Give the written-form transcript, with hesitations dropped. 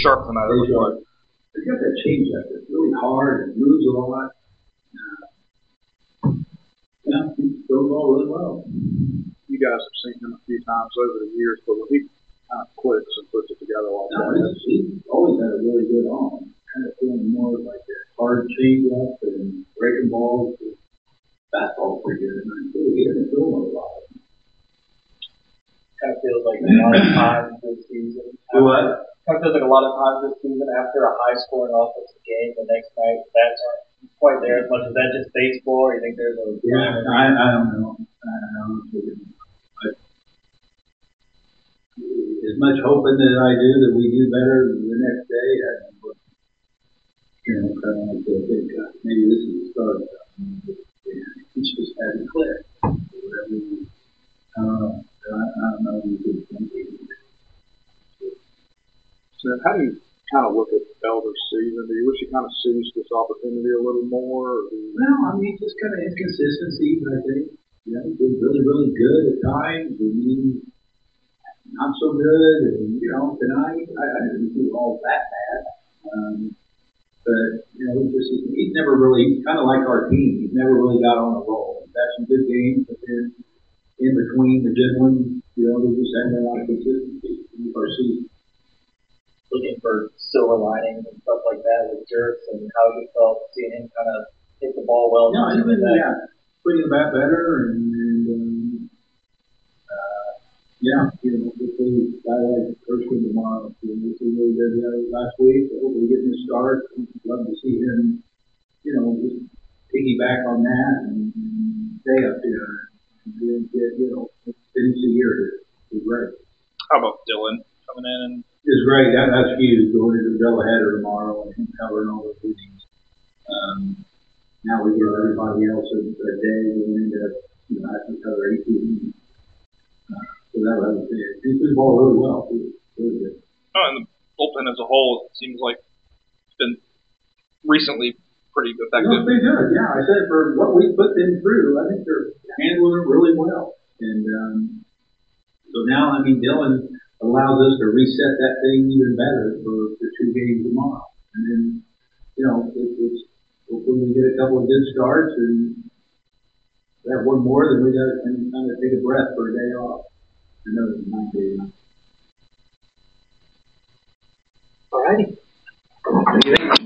sharper than that ever was. He's got that changeup that's really hard and moves a lot. Yeah, he's thrown the ball really well. You guys have seen him a few times over the years, but when he kind of clicks and puts it together like that, he's always had a really good arm. Kind of feeling more like a hard changeup and breaking balls. Fastball's pretty good tonight too. He hasn't thrown a lot. Kind of feels like a lot of times this season. What? Kind of feels like a lot of times this season after a high-scoring offensive game, the next night bats aren't quite there as much. Is that just baseball, or you think there's a? Yeah, I don't know. As much hoping that I do that we do better the next day, kind of like to think maybe this is the start. It's just hasn't clicked. I don't know. So how do you kind of look at Elder's season? Do you wish he kind of seized this opportunity a little more? Well, I mean, just kind of inconsistency, I think. He's been really, really good at times, and not so good. And tonight I didn't do all that bad. But he's never really, kind of like our team. He's never really got on a roll. He's had some good games, but then in between the good ones, they just haven't a lot of consistency in our season. Looking for silver linings and stuff like that with Jerks, and how you felt seeing him kind of hit the ball well. No, he's been putting the bat better, and hopefully guy like Kirschman tomorrow. He really did last week. Hopefully getting a start. Love to see him, just piggyback on that and stay up there and get, finish the year here. It's great. How about Dylan coming in? And it's great. That's huge. Going to the doubleheader tomorrow and him covering all the innings. Now we give everybody else a day going into, having to cover 18. So that was it. He threw the ball really well. Really good. Oh, and the bullpen as a whole, it seems like it's been recently pretty effective. It's been good. Yeah, I said for what we put them through, I think they're handling it really well. And so now, Dylan allows us to reset that thing even better for 2 games tomorrow. And then, it's hopefully we get a couple of good starts and have one more, then we got to kind of take a breath for a day off. Another 9 days. All righty.